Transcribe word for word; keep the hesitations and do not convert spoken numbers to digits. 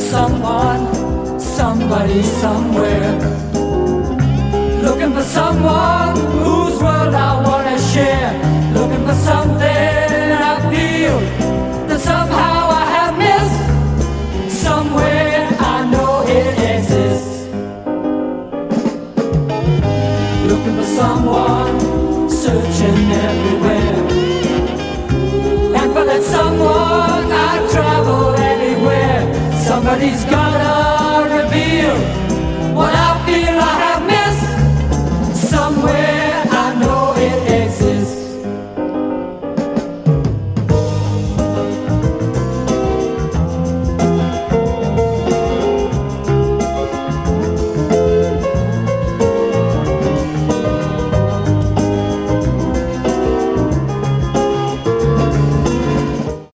someone, somebody, somewhere. Looking for someone whose world I wanna share. Looking for something I feel that somehow I have missed. Somewhere I know it exists. Looking for someone, searching everywhere. And for that someone I travel anywhere. Somebody's gotta